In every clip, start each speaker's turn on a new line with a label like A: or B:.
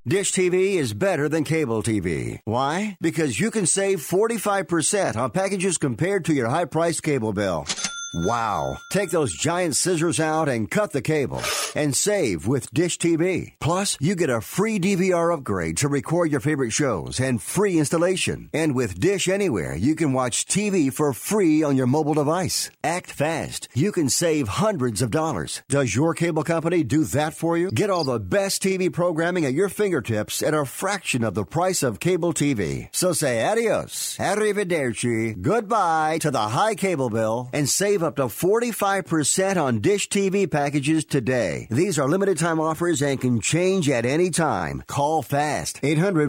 A: Dish TV is better than cable TV. Why? Because you can save 45% on packages compared to your high-priced cable bill. Wow. Take those giant scissors out and cut the cable and save with Dish TV. Plus, you get a free DVR upgrade to record your favorite shows and free installation. And with Dish Anywhere, you can watch TV for free on your mobile device. Act fast. You can save hundreds of dollars. Does your cable company do that for you? Get all the best TV programming at your fingertips at a fraction of the price of cable TV. So say adios, arrivederci, goodbye to the high cable bill and save up to 45% on Dish TV packages today. These are limited time offers and can change at any time. Call fast.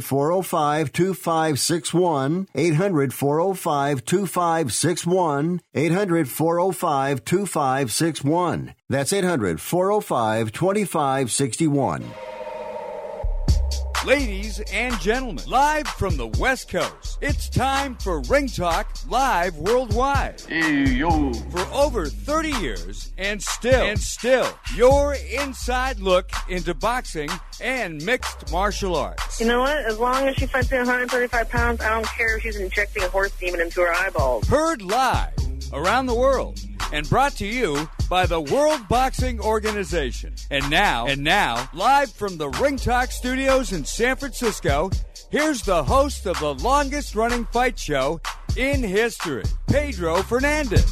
A: 800-405-2561. 800-405-2561. 800-405-2561. That's 800-405-2561.
B: Ladies and gentlemen, live from the West Coast, it's time for Ring Talk Live Worldwide.
C: Hey, yo.
B: For over 30 years, and still, your inside look into boxing and mixed martial arts.
D: You know what? As long as she fights at 135 pounds, I don't care if she's injecting a horse demon into her eyeballs.
B: Heard live around the world and brought to you by the World Boxing Organization. And now, live from the Ring Talk Studios in San Francisco, here's the host of the longest-running fight show in history, Pedro Fernandez.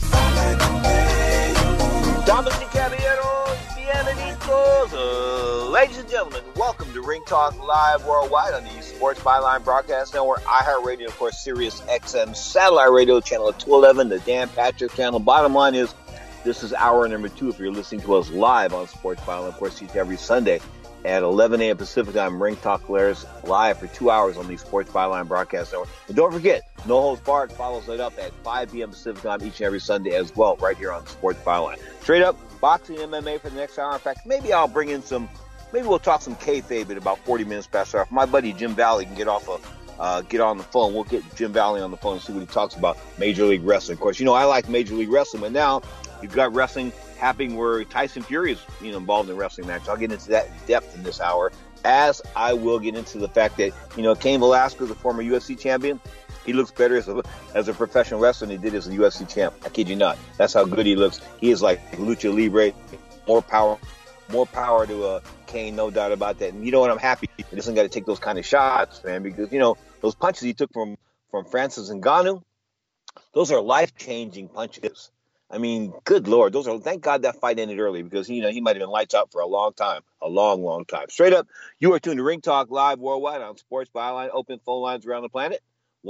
C: Damas y caballeros, bienvenidos. Ladies and gentlemen, welcome to Ring Talk Live Worldwide on the Sports Byline Broadcast Network, iHeartRadio, of course, Sirius XM Satellite Radio, Channel 211, the Dan Patrick Channel. Bottom line is, this is hour number 2 if you're listening to us live on Sports Byline. Of course, each every Sunday at 11 a.m. Pacific time, Ring Talk airs live for 2 hours on the Sports Byline Broadcast Network. And don't forget, No Holds Barred follows it up at 5 p.m. Pacific time each and every Sunday as well, right here on Sports Byline. Straight up, boxing MMA for the next hour. In fact, maybe I'll bring in maybe we'll talk some kayfabe at about 40 minutes past hour. If my buddy Jim Valley can get on the phone, we'll get Jim Valley on the phone and see what he talks about Major League Wrestling. Of course, I like Major League Wrestling, but now you've got wrestling happening where Tyson Fury is involved in a wrestling match. I'll get into that in depth in this hour, as I will get into the fact that Cain Velasquez, the former UFC champion, he looks better as a professional wrestler than he did as a UFC champ. I kid you not. That's how good he looks. He is like Lucha Libre. More power to Cain, no doubt about that. And you know what? I'm happy he doesn't got to take those kind of shots, man, because those punches he took from Francis Ngannou, those are life-changing punches. I mean, good Lord, thank God that fight ended early, because he might have been lights out for a long time, a long, long time. Straight up, you are tuned to Ring Talk Live Worldwide on Sports Byline. Open phone lines around the planet.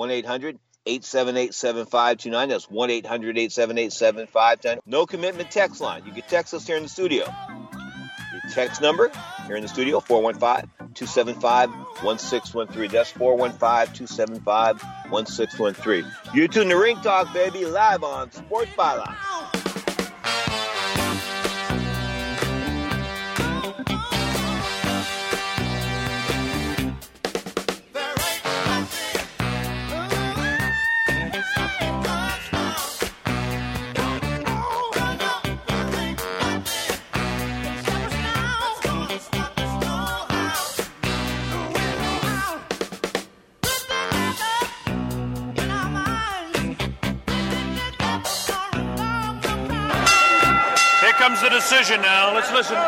C: 1-800-878-7529. That's 1-800-878-7529. No commitment text line. You can text us here in the studio. Your text number here in the studio, 415-275-1613. That's 415-275-1613. You're tuned to Ring Talk, baby, live on Sports Byline.
E: Comes the decision now. Let's listen.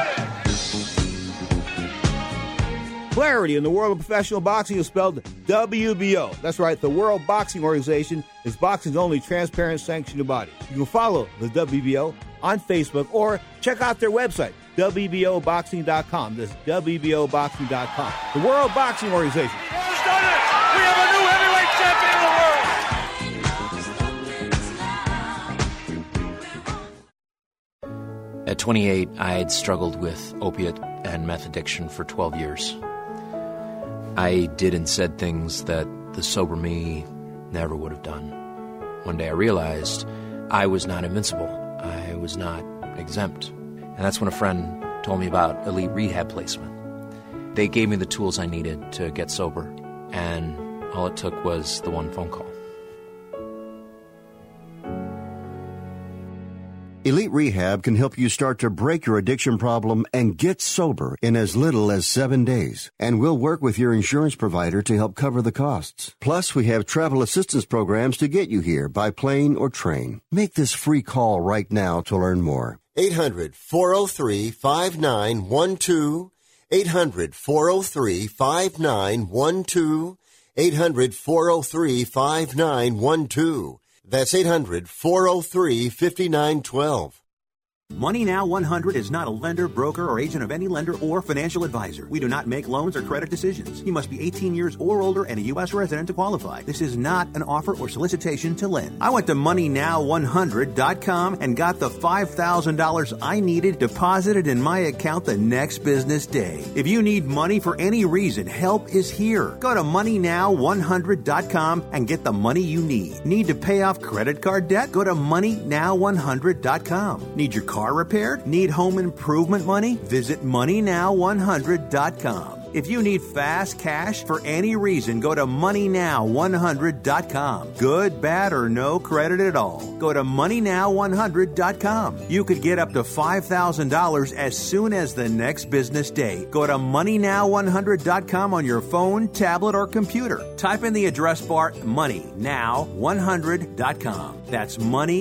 F: Clarity in the world of professional boxing is spelled WBO. That's right, the World Boxing Organization is boxing's only transparent sanctioned body. You can follow the WBO on Facebook or check out their website, WBOboxing.com. That's WBOboxing.com. The World Boxing Organization.
E: Has done it. We have a new heavyweight champion of the world.
G: At 28, I had struggled with opiate and meth addiction for 12 years. I did and said things that the sober me never would have done. One day I realized I was not invincible. I was not exempt. And that's when a friend told me about Elite Rehab Placement. They gave me the tools I needed to get sober, and all it took was the one phone call.
A: Elite Rehab can help you start to break your addiction problem and get sober in as little as 7 days. And we'll work with your insurance provider to help cover the costs. Plus, we have travel assistance programs to get you here by plane or train. Make this free call right now to learn more. 800-403-5912. 800-403-5912. 800-403-5912. That's 800-403-5912.
H: Money Now 100 is not a lender, broker, or agent of any lender or financial advisor. We do not make loans or credit decisions. You must be 18 years or older and a U.S. resident to qualify. This is not an offer or solicitation to lend. I went to MoneyNow100.com and got the $5,000 I needed deposited in my account the next business day. If you need money for any reason, help is here. Go to MoneyNow100.com and get the money you need. Need to pay off credit card debt? Go to MoneyNow100.com. Need your car repaired? Need home improvement money? Visit MoneyNow100.com. If you need fast cash for any reason, go to MoneyNow100.com. Good, bad, or no credit at all. Go to MoneyNow100.com. You could get up to $5,000 as soon as the next business day. Go to MoneyNow100.com on your phone, tablet, or computer. Type in the address bar MoneyNow100.com. That's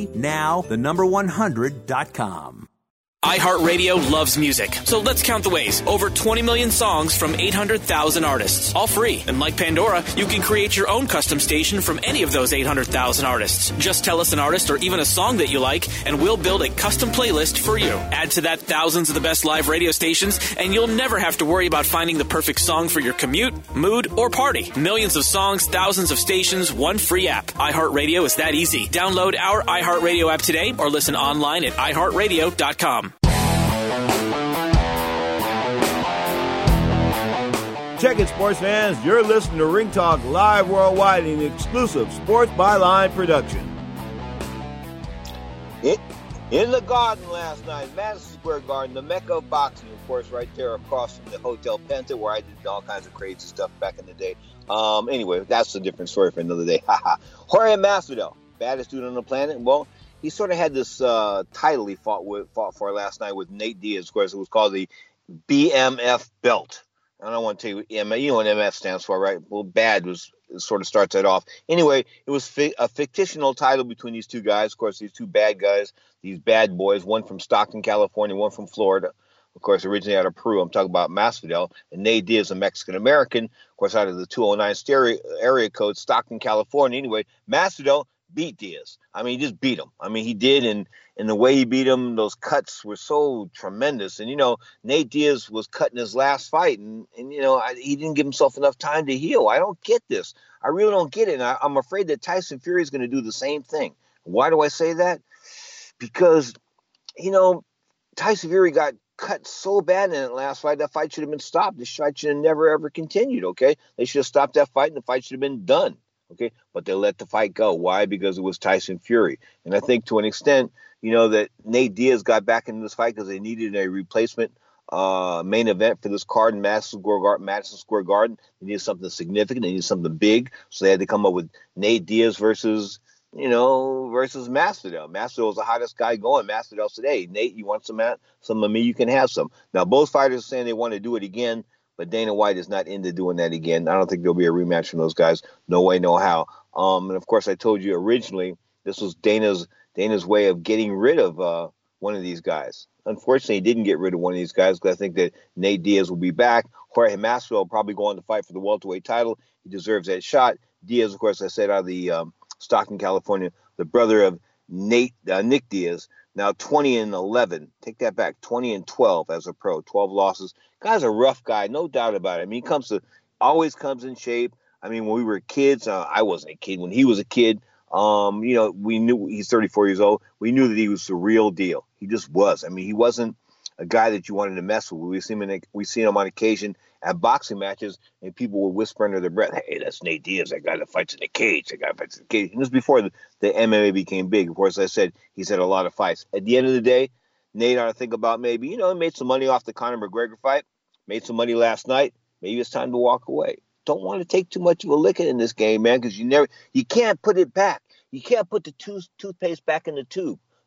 H: MoneyNow100.com.
I: iHeartRadio loves music, so let's count the ways. Over 20 million songs from 800,000 artists, all free. And like Pandora, you can create your own custom station from any of those 800,000 artists. Just tell us an artist or even a song that you like, and we'll build a custom playlist for you. Add to that thousands of the best live radio stations, and you'll never have to worry about finding the perfect song for your commute, mood, or party. Millions of songs, thousands of stations, one free app. iHeartRadio is that easy. Download our iHeartRadio app today or listen online at iHeartRadio.com.
F: Check it, sports fans. You're listening to Ring Talk live worldwide in exclusive Sports Byline production.
C: In the Garden last night, Madison Square Garden, the mecca of boxing, of course, right there across from the Hotel Penta, where I did all kinds of crazy stuff back in the day. Anyway, that's a different story for another day. Jorge Masvidal, baddest dude on the planet. Well, he sort of had this title he fought for last night with Nate Diaz. Of course, it was called the BMF belt. I don't want to tell you, you know what MF stands for, right? Well, bad sort of starts that off. Anyway, it was a fictional title between these two guys. Of course, these two bad guys, these bad boys, one from Stockton, California, one from Florida. Of course, originally out of Peru. I'm talking about Masvidal. And Nate Diaz, a Mexican-American, of course, out of the 209 area code, Stockton, California. Anyway, Masvidal beat Diaz. I mean, he just beat him. I mean, he did, and the way he beat him, those cuts were so tremendous. And, Nate Diaz was cut in his last fight, and he didn't give himself enough time to heal. I don't get this. I really don't get it, and I'm afraid that Tyson Fury is going to do the same thing. Why do I say that? Because, Tyson Fury got cut so bad in that last fight, that fight should have been stopped. The fight should have never, ever continued, okay? They should have stopped that fight, and the fight should have been done. Okay, but they let the fight go. Why? Because it was Tyson Fury. And I think to an extent, that Nate Diaz got back into this fight because they needed a replacement main event for this card in Madison Square Garden. They needed something significant. They needed something big. So they had to come up with Nate Diaz versus Masvidal. Masvidal was the hottest guy going. Masvidal said, hey, Nate, you want some of me? You can have some. Now, both fighters are saying they want to do it again. But Dana White is not into doing that again. I don't think there'll be a rematch from those guys. No way, no how. And of course, I told you originally this was Dana's way of getting rid of one of these guys. Unfortunately, he didn't get rid of one of these guys because I think that Nate Diaz will be back. Jorge Masvidal will probably go on to fight for the welterweight title. He deserves that shot. Diaz, of course, I said out of the Stockton, California, the brother of Nick Diaz. Now 20-11. Take that back. 20-12 as a pro. 12 losses. Guy's a rough guy, no doubt about it. I mean, always comes in shape. I mean, when we were kids, I wasn't a kid. When he was a kid, we knew he's 34 years old. We knew that he was the real deal. He just was. I mean, he wasn't a guy that you wanted to mess with. We seen him on occasion at boxing matches, and people would whisper under their breath, hey, that's Nate Diaz, that guy that fights in the cage. And this was before the MMA became big. Of course, I said he's had a lot of fights. At the end of the day, Nate ought to think about maybe, he made some money off the Conor McGregor fight, made some money last night. Maybe it's time to walk away. Don't want to take too much of a licking in this game, man, because you can't put it back. You can't put the toothpaste back in the tube.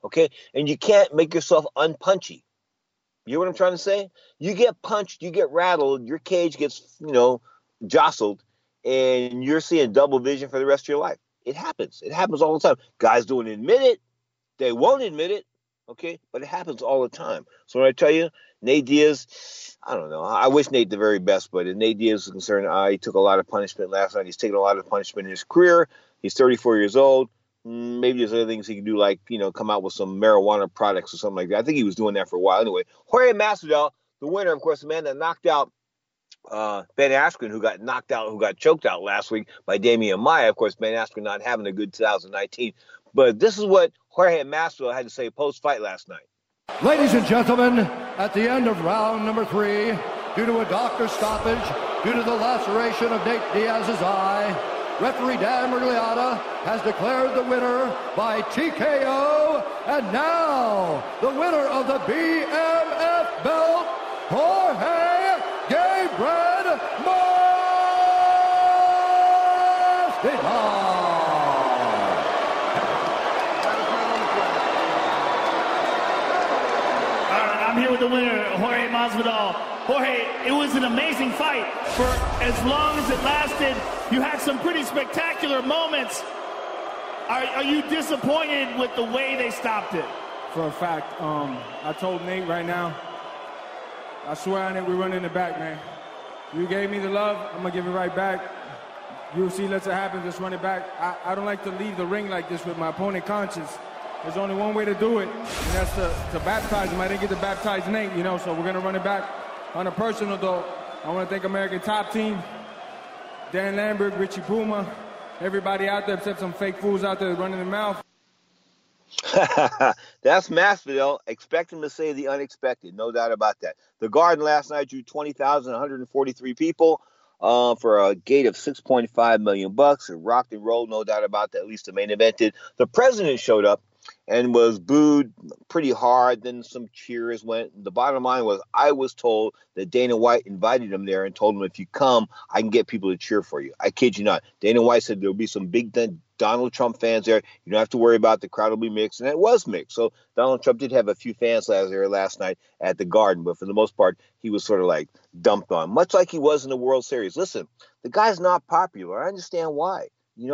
C: okay? And you can't make yourself unpunchy. You know what I'm trying to say? You get punched, you get rattled, your cage gets, jostled, and you're seeing double vision for the rest of your life. It happens. It happens all the time. Guys don't admit it. They won't admit it, okay? But it happens all the time. So when I tell you, Nate Diaz, I don't know. I wish Nate the very best, but as Nate Diaz is concerned, he took a lot of punishment last night. He's taken a lot of punishment in his career. He's 34 years old. Maybe there's other things he can do, like, come out with some marijuana products or something like that. I think he was doing that for a while. Anyway, Jorge Masvidal, the winner, of course, the man that knocked out Ben Askren, who got choked out last week by Damian Maia. Of course, Ben Askren not having a good 2019. But this is what Jorge Masvidal had to say post-fight last night.
J: Ladies and gentlemen, at the end of round number 3, due to a doctor stoppage, due to the laceration of Nate Diaz's eye, referee Dan Miragliotta has declared the winner by TKO, and now the winner of the BMF belt, Jorge Gabriel Masvidal.
K: I'm here with the winner, Jorge Masvidal. Jorge, it was an amazing fight. For as long as it lasted, you had some pretty spectacular moments. Are you disappointed with the way they stopped it?
L: For a fact, I told Nate right now, I swear on it, we're running it back, man. You gave me the love, I'm going to give it right back. UFC lets it happen, just run it back. I don't like to leave the ring like this with my opponent conscious. There's only one way to do it, and that's to baptize him. I didn't get to baptize Nate, so we're going to run it back. On a personal note, I want to thank American Top Team, Dan Lambert, Richie Puma, everybody out there except some fake fools out there running their mouth.
C: That's Masvidal. Expect him to say the unexpected, no doubt about that. The Garden last night drew 20,143 people for a gate of $6.5 million. It rocked and rolled, no doubt about that. At least the main event did. The president showed up and was booed pretty hard. Then some cheers went. The bottom line was, I was told that Dana White invited him there and told him, if you come, I can get people to cheer for you. I kid you not. Dana White said there'll be some big Donald Trump fans there. You don't have to worry about the crowd will be mixed. And it was mixed. So Donald Trump did have a few fans last night at the Garden. But for the most part, he was sort of like dumped on, much like he was in the World Series. Listen, the guy's not popular. I understand why.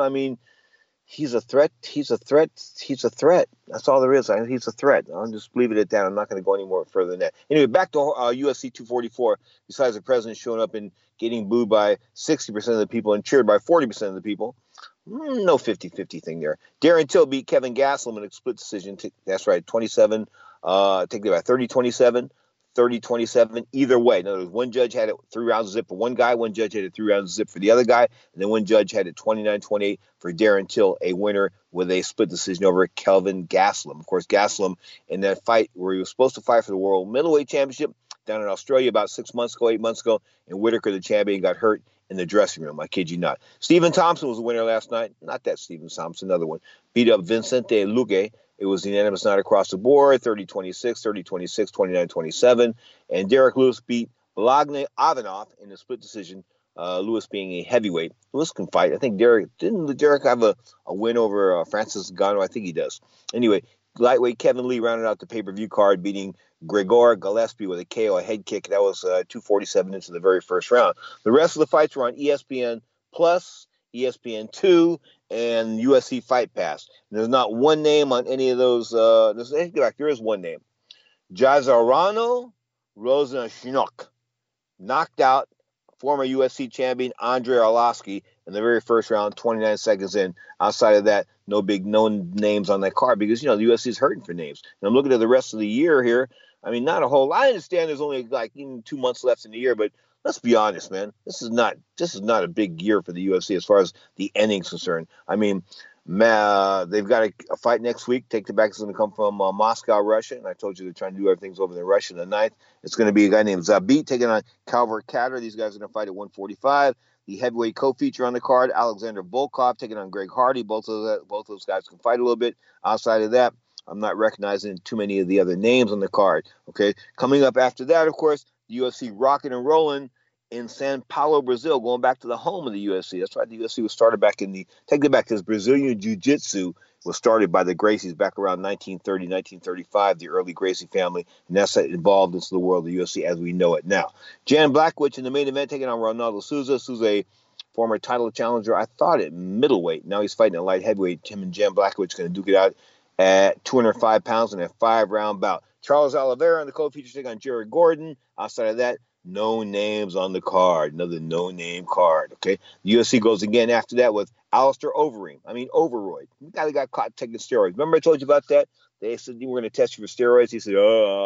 C: He's a threat. He's a threat. That's all there is. He's a threat. I'll just leave it at that. I'm not going to go any more further than that. Anyway, back to UFC 244. Besides the president showing up and getting booed by 60% of the people and cheered by 40% of the people, no 50-50 thing there. Darren Till beat Kevin Gastelum in a split decision. That's right, 27. Take it by 30-27. 30-27, either way. In other words, one judge had it 3 rounds of zip for one guy, one judge had it 3 rounds of zip for the other guy, and then one judge had it 29-28 for Darren Till, a winner with a split decision over Kelvin Gastelum. Of course, Gastelum in that fight where he was supposed to fight for the World Middleweight Championship down in Australia about 8 months ago, and Whitaker, the champion, got hurt in the dressing room. I kid you not. Stephen Thompson was the winner last night. Not that Stephen Thompson, another one. Beat up Vicente Luque. It was unanimous night across the board, 30-26, 30-26, 29-27. And Derek Lewis beat Blagny Ivanov in a split decision, Lewis being a heavyweight. Lewis can fight. I think didn't Derek have a win over Francis Ngannou? I think he does. Anyway, lightweight Kevin Lee rounded out the pay-per-view card, beating Gregor Gillespie with a KO, a head kick. That was 2:47 into the very first round. The rest of the fights were on ESPN Plus, ESPN2, and UFC Fight Pass. And there's not one name on any of those. There is one name. Jazarano Rozenshinok knocked out former UFC champion Andrei Arlovsky in the very first round, 29 seconds in. Outside of that, no names on that card because, the UFC is hurting for names. And I'm looking at the rest of the year here. I mean, not a whole lot. I understand there's only 2 months left in the year, but let's be honest, man. This is not a big year for the UFC as far as the ending's concerned. I mean, they've got a fight next week. Take the back is going to come from Moscow, Russia. And I told you they're trying to do everything's over in Russia the 9th. It's going to be a guy named Zabit taking on Calvert Kattar. These guys are going to fight at 145. The heavyweight co-feature on the card, Alexander Volkov taking on Greg Hardy. Both those guys can fight a little bit. Outside of that, I'm not recognizing too many of the other names on the card. Okay, coming up after that, of course, the UFC rocking and rolling in Sao Paulo, Brazil, going back to the home of the UFC. That's right. The UFC was started back take it back, because Brazilian Jiu-Jitsu was started by the Gracies back around 1930, 1935, the early Gracie family, and that's evolved into the world of the UFC as we know it now. Jan Blachowicz in the main event taking on Ronaldo Souza. Souza, a former title challenger, I thought at middleweight. Now he's fighting at light heavyweight. Him and Jan Blachowicz going to duke it out at 205 pounds in a 5-round bout. Charles Oliveira on the co-feature taking on Jared Gordon. Outside of that, no names on the card. Another no-name card, okay? The UFC goes again after that with Alistair Overeem. Overroyd. The guy that got caught taking steroids. Remember I told you about that? They said, we're going to test you for steroids. He said,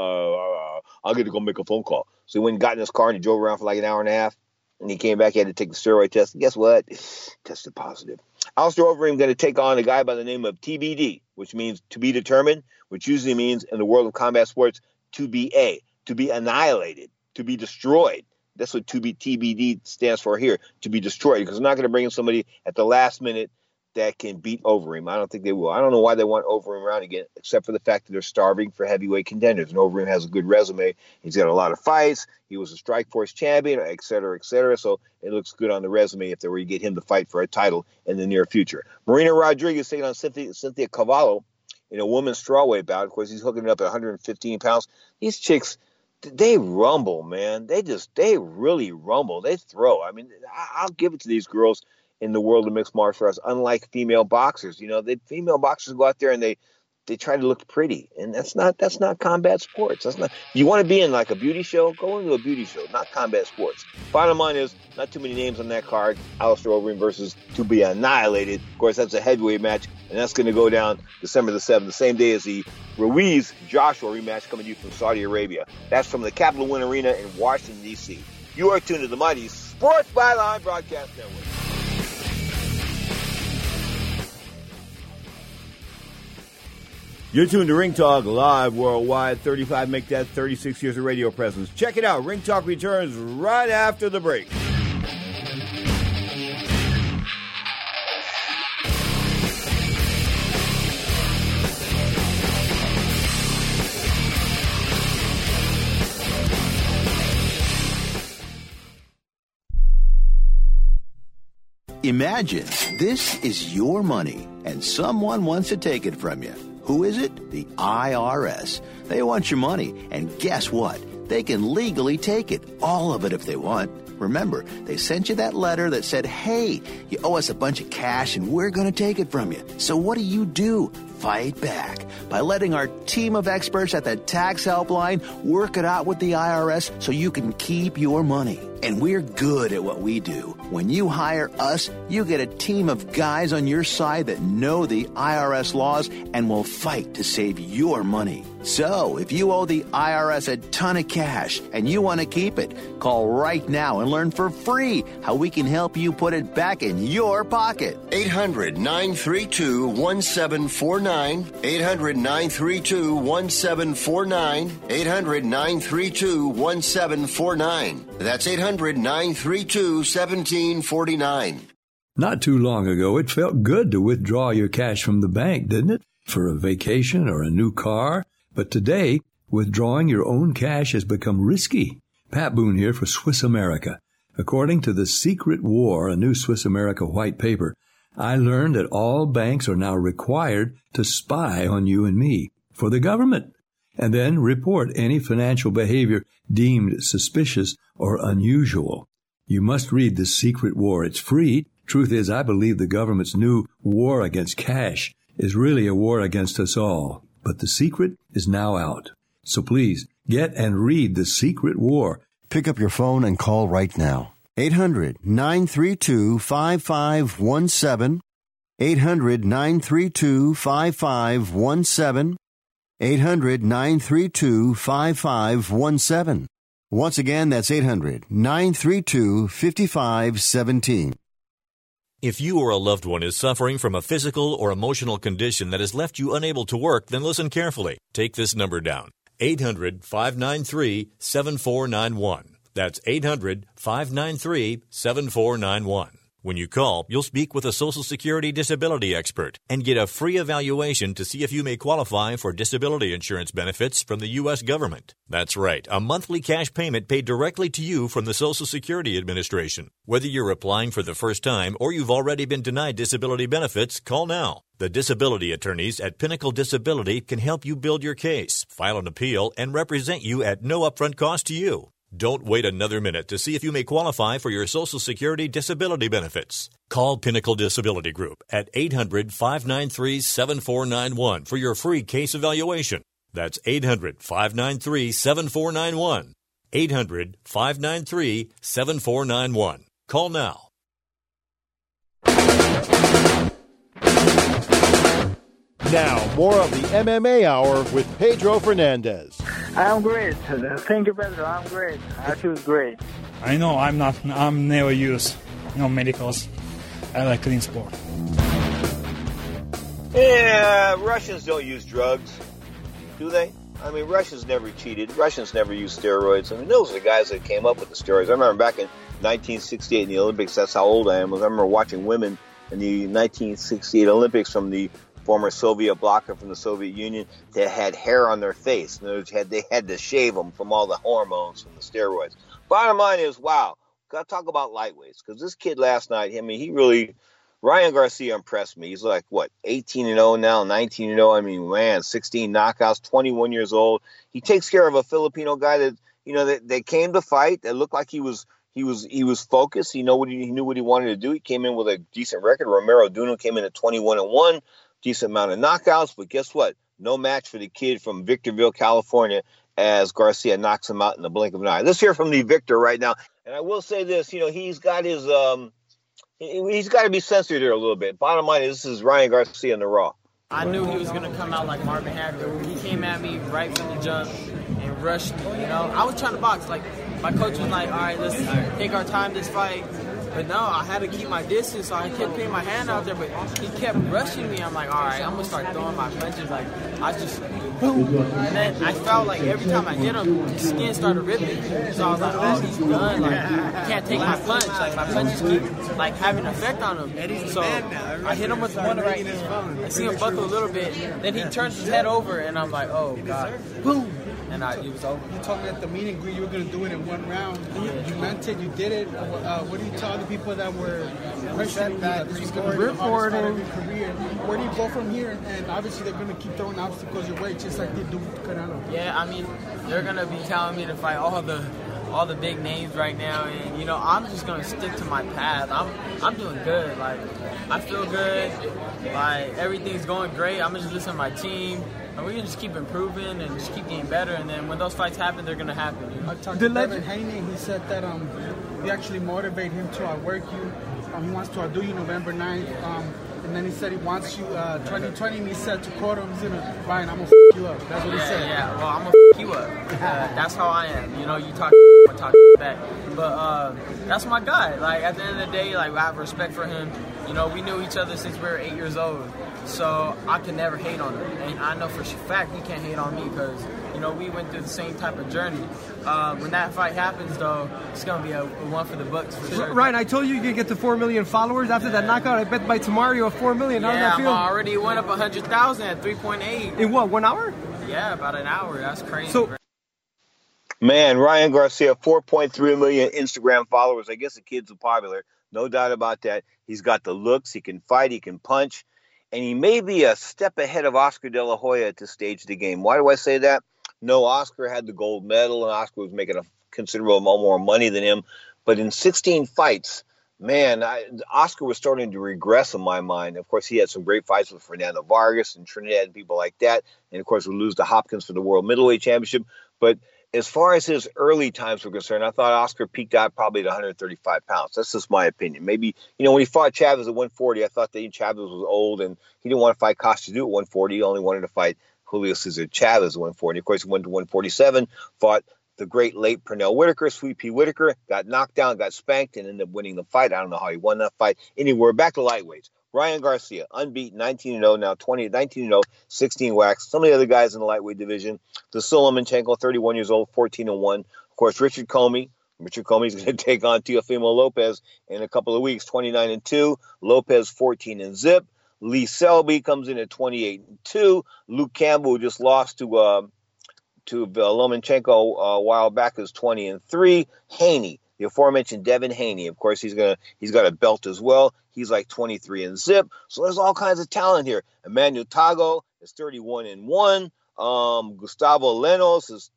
C: I'll get to go make a phone call. So he went and got in his car and he drove around for like an hour and a half. And he came back, he had to take the steroid test. And guess what? Tested positive. Alistair Overeem going to take on a guy by the name of TBD, which means to be determined, which usually means in the world of combat sports, to be annihilated, to be destroyed. That's what TBD stands for here, to be destroyed, because they're not going to bring in somebody at the last minute that can beat Overeem. I don't think they will. I don't know why they want Overeem around again, except for the fact that they're starving for heavyweight contenders. And Overeem has a good resume. He's got a lot of fights. He was a Strikeforce champion, et cetera, et cetera. So it looks good on the resume if they were to get him to fight for a title in the near future. Marina Rodriguez taking on Cynthia Cavallo in a women's strawweight bout. Of course, he's hooking it up at 115 pounds. These chicks, they rumble, man. They really rumble. They throw. I'll give it to these girls in the world of mixed martial arts, unlike female boxers. Female boxers go out there and they try to look pretty, and that's not combat sports. That's not. You want to be in like a beauty show? Go into a beauty show, not combat sports. Bottom line is, not too many names on that card. Alistair Overeem versus to be annihilated. Of course, that's a heavyweight match, and that's going to go down December the 7th, the same day as the Ruiz-Joshua rematch coming to you from Saudi Arabia. That's from the Capital One Arena in Washington, D.C. You are tuned to the mighty Sports Byline Broadcast Network.
F: You're tuned to Ring Talk live worldwide. 35 make that 36 years of radio presence. Check it out. Ring Talk returns right after the break.
H: Imagine this is your money and someone wants to take it from you. Who is it? The IRS. They want your money, and guess what? They can legally take it, all of it if they want. Remember, they sent you that letter that said, hey, you owe us a bunch of cash and we're going to take it from you. So what do? Fight back by letting our team of experts at the tax helpline work it out with the IRS so you can keep your money. And we're good at what we do. When you hire us, you get a team of guys on your side that know the IRS laws and will fight to save your money. So, if you owe the IRS a ton of cash and you want to keep it, call right now and learn for free how we can help you put it back in your pocket.
A: 800-932-1749. 800-932-1749. 800-932-1749. That's 800-932-1749.
M: Not too long ago, it felt good to withdraw your cash from the bank, didn't it? For a vacation or a new car. But today, withdrawing your own cash has become risky. Pat Boone here for Swiss America. According to The Secret War, a new Swiss America white paper, I learned that all banks are now required to spy on you and me for the government, and then report any financial behavior deemed suspicious or unusual. You must read The Secret War. It's free. Truth is, I believe the government's new war against cash is really a war against us all. But the secret is now out. So please, get and read The Secret War.
A: Pick up your phone and call right now. 800-932-5517. 800-932-5517. 800-932-5517. Once again, that's 800-932-5517.
N: If you or a loved one is suffering from a physical or emotional condition that has left you unable to work, then listen carefully. Take this number down. 800-593-7491. That's 800-593-7491. When you call, you'll speak with a Social Security disability expert and get a free evaluation to see if you may qualify for disability insurance benefits from the U.S. government. That's right, a monthly cash payment paid directly to you from the Social Security Administration. Whether you're applying for the first time or you've already been denied disability benefits, call now. The disability attorneys at Pinnacle Disability can help you build your case, file an appeal, and represent you at no upfront cost to you. Don't wait another minute to see if you may qualify for your Social Security disability benefits. Call Pinnacle Disability Group at 800-593-7491 for your free case evaluation. That's 800-593-7491. 800-593-7491. Call now.
O: Now, more of the MMA Hour with Pedro Fernandez.
P: I'm great. Thank you, Pedro. I'm great. I feel great.
Q: I know I'm never use medicals. I like clean sport.
C: Yeah, Russians don't use drugs, do they? I mean, Russians never cheated. Russians never used steroids. I mean, those are the guys that came up with the steroids. I remember back in 1968 in the Olympics, that's how old I am. I remember watching women in the 1968 Olympics from the former Soviet bloc or from the Soviet Union that had hair on their face. In other words, they had to shave them from all the hormones from the steroids. Bottom line is, wow, got to talk about lightweights, because this kid last night, Ryan Garcia impressed me. He's like, 18-0 now, 19-0. I mean, man, 16 knockouts, 21 years old. He takes care of a Filipino guy that, that came to fight, that looked like he was focused. He knew what he wanted to do. He came in with a decent record. Romero Duno came in at 21-1. Decent amount of knockouts, but guess what? No match for the kid from Victorville, California, as Garcia knocks him out in the blink of an eye. Let's hear from the victor right now. And I will say this, he's got his, he's got to be censored here a little bit. Bottom line is, this is Ryan Garcia in the Raw.
R: I knew he was going to come out like Marvin Hagler. He came at me right from the jump and rushed me, I was trying to box. Like, my coach was like, all right, let's take our time this fight. But no, I had to keep my distance, so I kept putting my hand out there, but he kept rushing me. I'm like, all right, I'm going to start throwing my punches. Like, I just, boom. And then I felt like every time I hit him, his skin started ripping. So I was like, oh, he's done. Like, I can't take my punch. Like, my punches keep, having an effect on him. So I hit him with one right hand. I see him buckle a little bit. Then he turns his head over, and I'm like, oh, God. Boom. And it was over.
S: You told me at the meet and greet you were going to do it in one round. You meant it. You did it. What do you tell the people that were questioning that this was going to be the hardest part of your career? Where do you go from here? And obviously they're going to keep throwing obstacles your way, just like they do with Canelo.
R: Yeah, I mean, they're going to be telling me to fight all the big names right now, and I'm just gonna stick to my path. I'm doing good. Like, I feel good. Like, everything's going great. I'm just listening to my team, and we can just keep improving and just keep getting better. And then when those fights happen, they're gonna happen.
S: I talked to Devin Haney. He said that you actually motivate him to outwork you. He wants to outdo you November 9th. And then he said he wants you 2020, and he said to quote him, Ryan, I'm going to f*** you up. That's what he said.
R: Yeah, well, I'm going to f*** you up. That's how I am. You talk I talk back. But that's my guy. Like, at the end of the day, I have respect for him. We knew each other since we were 8 years old. So I can never hate on him. And I know for a fact he can't hate on me because, we went through the same type of journey. When that fight happens, though, it's going to be a one for the books for sure.
T: Ryan, I told you could get to 4 million followers after that knockout. I bet by tomorrow you're 4 million. How does that feel?
R: I already went up 100,000 at 3.8.
T: In what, 1 hour?
R: Yeah, about an hour. That's crazy.
T: So,
C: man, Ryan Garcia, 4.3 million Instagram followers. I guess the kid's popular. No doubt about that. He's got the looks. He can fight. He can punch. And he may be a step ahead of Oscar De La Hoya at this stage of the game. Why do I say that? No, Oscar had the gold medal, and Oscar was making a considerable amount more money than him. But in 16 fights, man, Oscar was starting to regress in my mind. Of course, he had some great fights with Fernando Vargas and Trinidad and people like that. And, of course, we lose to Hopkins for the World Middleweight Championship. But as far as his early times were concerned, I thought Oscar peaked out probably at 135 pounds. That's just my opinion. Maybe, when he fought Chavez at 140, I thought that Chavez was old and he didn't want to fight Costa at 140. He only wanted to fight Julio Cesar Chavez at 140. Of course, he went to 147, fought the great late Pernell Whitaker, Sweet Pea Whitaker, got knocked down, got spanked, and ended up winning the fight. I don't know how he won that fight. Anyway, back to lightweights. Ryan Garcia, unbeaten, 19-0 now, 19-0, 16 wax. Some of the other guys in the lightweight division, the Lomachenko, 31 years old, 14-1. Of course, Richard Comey, Richard Comey's going to take on Teofimo Lopez in a couple of weeks, 29-2. Lopez 14-0. Lee Selby comes in at 28-2. Luke Campbell, who just lost to Lomachenko a while back, is 20-3. Haney, the aforementioned Devin Haney, of course, he's got a belt as well. He's like 23-0. So there's all kinds of talent here. Emmanuel Tago is 31-1. Gustavo Lemos is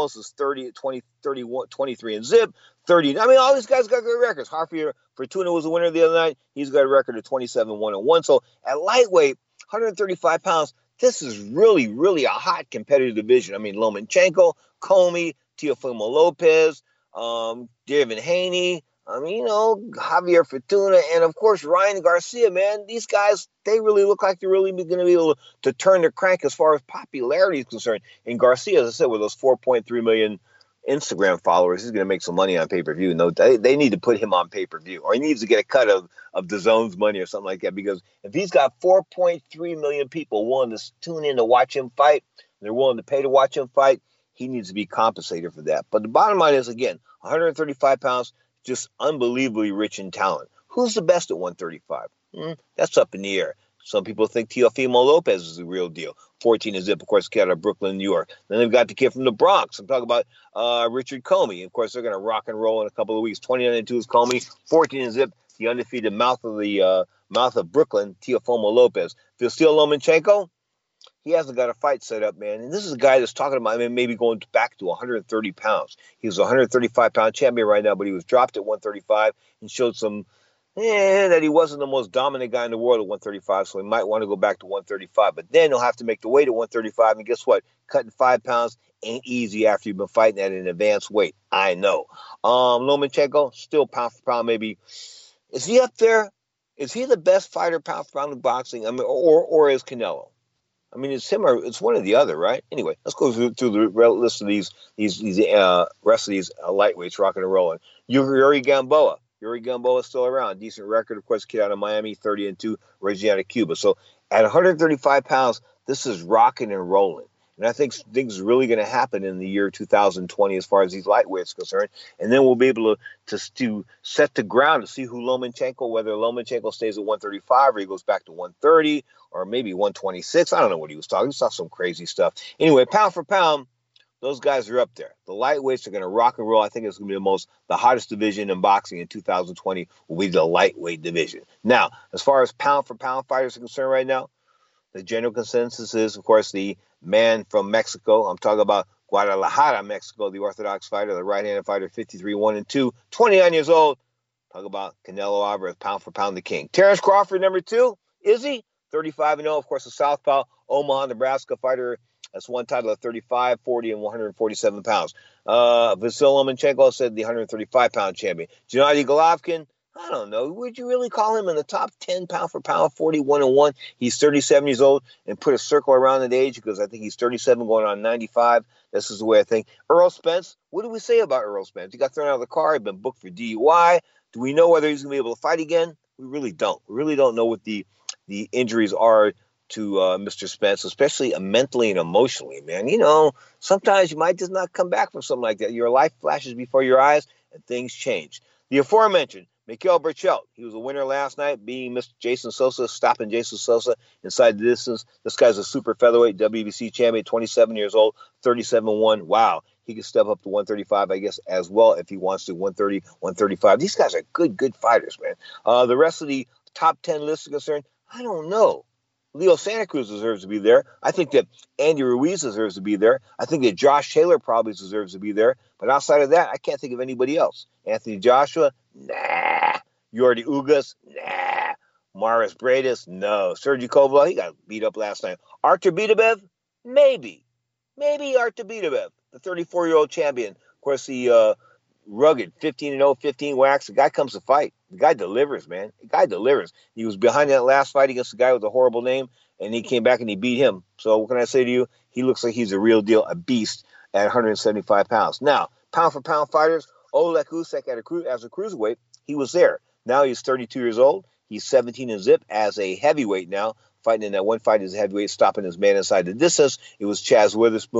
C: 23-0. 30. I mean, all these guys got good records. Rafael Fortuna was the winner the other night. He's got a record of 27-1-1. So at lightweight, 135 pounds, this is really, really a hot competitive division. I mean, Lomachenko, Comey, Teofimo Lopez, Devin Haney, Javier Fortuna, and of course, Ryan Garcia, man. These guys, they really look like they're really going to be able to turn the crank as far as popularity is concerned. And Garcia, as I said, with those 4.3 million Instagram followers, he's going to make some money on pay-per-view. No, they need to put him on pay-per-view, or he needs to get a cut of the Zone's money or something like that, because if he's got 4.3 million people willing to tune in to watch him fight, they're willing to pay to watch him fight, he needs to be compensated for that. But the bottom line is, again, 135 pounds, just unbelievably rich in talent. Who's the best at 135? That's up in the air. Some people think Teofimo Lopez is the real deal. 14-0, of course, kid out of Brooklyn, New York. Then they've got the kid from the Bronx. I'm talking about Richard Comey. Of course, they're going to rock and roll in a couple of weeks. 29-2 is Comey. 14-0, the undefeated mouth of Brooklyn, Teofimo Lopez. Vasyl Lomachenko, he hasn't got a fight set up, man. And this is a guy that's talking about maybe going back to 130 pounds. He was a 135-pound champion right now, but he was dropped at 135 and showed some that he wasn't the most dominant guy in the world at 135, so he might want to go back to 135. But then he'll have to make the weight at 135, and guess what? Cutting 5 pounds ain't easy after you've been fighting at an advanced weight. I know. Lomachenko, still pound for pound, maybe. Is he up there? Is he the best fighter pound for pound in boxing? I mean, or is Canelo? I mean, it's him or it's one or the other, right? Anyway, let's go through the list of these rest of these lightweights rocking and rolling. Yuri Gamboa. Yuri Gamboa is still around. Decent record, of course, kid out of Miami, 30-2, originally out of Cuba. So at 135 pounds, this is rocking and rolling. And I think things are really going to happen in the year 2020 as far as these lightweights are concerned. And then we'll be able to set the ground to see who Lomachenko, whether Lomachenko stays at 135 or he goes back to 130 or maybe 126. I don't know what he was talking. He saw some crazy stuff. Anyway, pound for pound, those guys are up there. The lightweights are going to rock and roll. I think it's going to be the hottest division in boxing in 2020 will be the lightweight division. Now, as far as pound for pound fighters are concerned right now, the general consensus is, of course, the man from Mexico. I'm talking about Guadalajara, Mexico, the Orthodox fighter, the right-handed fighter, 53-1-2, 29 years old. Talk about Canelo Alvarez, pound for pound, the king. Terrence Crawford, number 2, is he? 35-0, of course, the southpaw, Omaha, Nebraska fighter. That's one title of 35, 40, and 147 pounds. Vasyl Lomachenko said the 135-pound champion. Gennady Golovkin, I don't know. Would you really call him in the top 10 pound for pound, 41-1? He's 37 years old, and put a circle around that age because I think he's 37 going on 95. This is the way I think. Errol Spence, what do we say about Errol Spence? He got thrown out of the car. He'd been booked for DUI. Do we know whether he's going to be able to fight again? We really don't. We really don't know what the injuries are to Mr. Spence, especially mentally and emotionally, man. You know, sometimes you might just not come back from something like that. Your life flashes before your eyes, and things change. The aforementioned Mikhail Berchelt, he was a winner last night, beating Mr. Jason Sosa, stopping Jason Sosa inside the distance. This guy's a super featherweight WBC champion, 27 years old, 37-1. Wow, he could step up to 135, I guess, as well if he wants to, 130, 135. These guys are good fighters, man. The rest of the top 10 list is concerned, I don't know. Leo Santa Cruz deserves to be there. I think that Andy Ruiz deserves to be there. I think that Josh Taylor probably deserves to be there. But outside of that, I can't think of anybody else. Anthony Joshua, nah. Yordi Ugas, nah. Maris Bradis, no. Sergey Kovalev, he got beat up last night. Artur Beterbiev, maybe. Maybe Artur Beterbiev, the 34-year-old champion. Of course, the rugged 15-0, 15 wax. The guy comes to fight. The guy delivers, man. The guy delivers. He was behind that last fight against the guy with a horrible name, and he came back and he beat him. So what can I say to you? He looks like he's a real deal, a beast at 175 pounds. Now, pound for pound fighters, Oleg Usyk as a cruiserweight, he was there. Now he's 32 years old. He's 17-0 as a heavyweight now, fighting in that one fight as a heavyweight, stopping his man inside the distance. It was Chaz Witherspoon.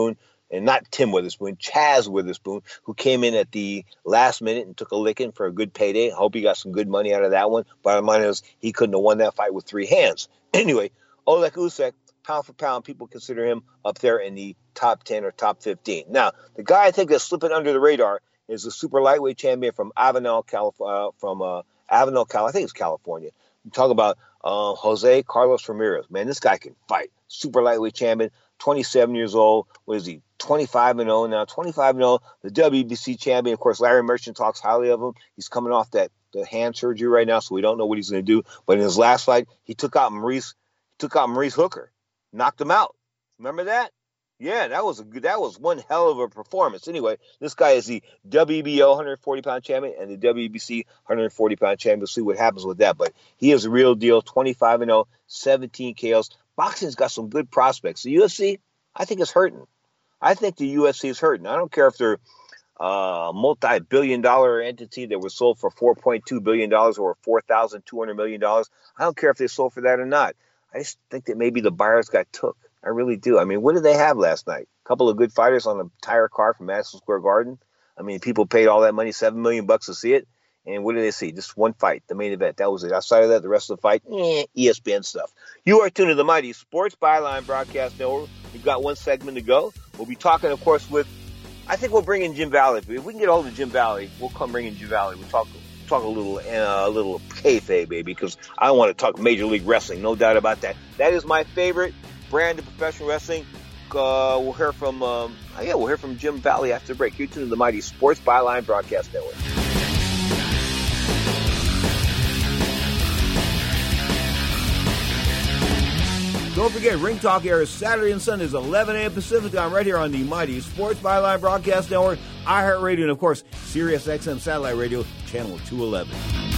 C: and not Tim Witherspoon, Chaz Witherspoon, who came in at the last minute and took a licking for a good payday. I hope he got some good money out of that one. Bottom line is he couldn't have won that fight with 3 hands. Anyway, Oleg Usyk, pound for pound, people consider him up there in the top 10 or top 15. Now, the guy I think that's slipping under the radar is the super lightweight champion from Avenel, California. I think it's California. I'm talking about Jose Carlos Ramirez. Man, this guy can fight. Super lightweight champion, 27 years old. What is he? 25-0 now. 25-0. The WBC champion. Of course, Larry Merchant talks highly of him. He's coming off the hand surgery right now, so we don't know what he's going to do. But in his last fight, he took out Maurice Hooker, knocked him out. Remember that? Yeah, that was one hell of a performance. Anyway, this guy is the WBO 140-pound champion and the WBC 140-pound champion. We'll see what happens with that. But he is a real deal, 25-0, 17 KOs. Boxing's got some good prospects. The UFC, I think, is hurting. I think the UFC is hurting. I don't care if they're a multi-billion-dollar entity that was sold for $4.2 billion or $4,200 million. I don't care if they sold for that or not. I just think that maybe the buyers got took. I really do. I mean, what did they have last night? A couple of good fighters on a tire car from Madison Square Garden. I mean, people paid all that money, $7 million to see it. And what did they see? Just one fight, the main event. That was it. Outside of that, the rest of the fight, ESPN stuff. You are tuned to the Mighty Sports Byline Broadcast Network. We've got one segment to go. We'll be talking, of course, I think we'll bring in Jim Valley. If we can get hold of Jim Valley, we'll come bring in Jim Valley. We'll talk a little kayfabe, baby, because I want to talk Major League Wrestling. No doubt about that. That is my favorite brand of professional wrestling. We'll hear from Jim Valley after the break. You're tuned to the Mighty Sports Byline Broadcast Network.
F: Don't forget, Ring Talk airs Saturday and Sundays, 11 a.m. Pacific time, right here on the Mighty Sports Byline Broadcast Network, iHeartRadio, and, of course, Sirius XM Satellite Radio, Channel 211.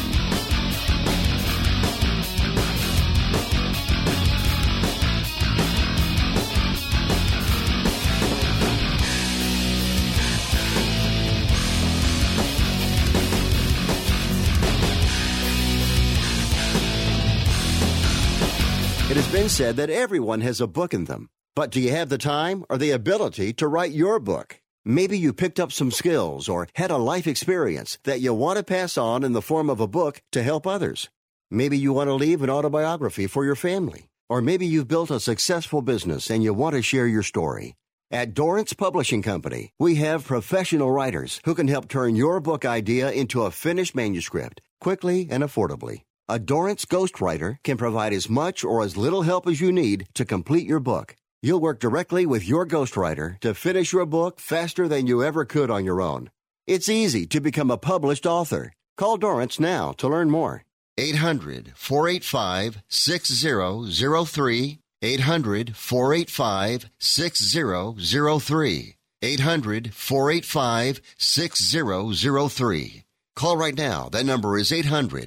A: It has been said that everyone has a book in them. But do you have the time or the ability to write your book? Maybe you picked up some skills or had a life experience that you want to pass on in the form of a book to help others. Maybe you want to leave an autobiography for your family. Or maybe you've built a successful business and you want to share your story. At Dorrance Publishing Company, we have professional writers who can help turn your book idea into a finished manuscript quickly and affordably. A Dorrance ghostwriter can provide as much or as little help as you need to complete your book. You'll work directly with your ghostwriter to finish your book faster than you ever could on your own. It's easy to become a published author. Call Dorrance now to learn more. 800-485-6003. 800-485-6003. 800-485-6003. Call right now. That number is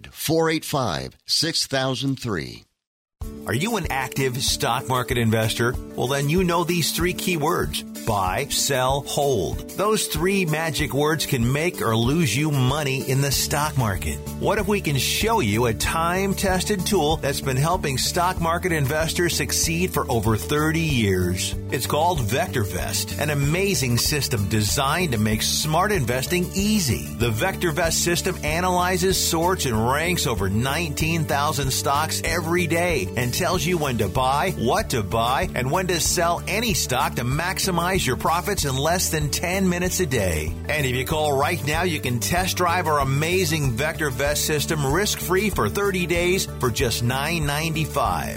A: 800-485-6003.
U: Are you an active stock market investor? Well, then you know these 3 key words: buy, sell, hold. Those 3 magic words can make or lose you money in the stock market. What if we can show you a time-tested tool that's been helping stock market investors succeed for over 30 years? It's called VectorVest, an amazing system designed to make smart investing easy. The VectorVest system analyzes, sorts, and ranks over 19,000 stocks every day and tells you when to buy, what to buy, and when to sell any stock to maximize your profits in less than 10 minutes a day. And if you call right now, you can test drive our amazing VectorVest system risk-free for 30 days for just $9.95.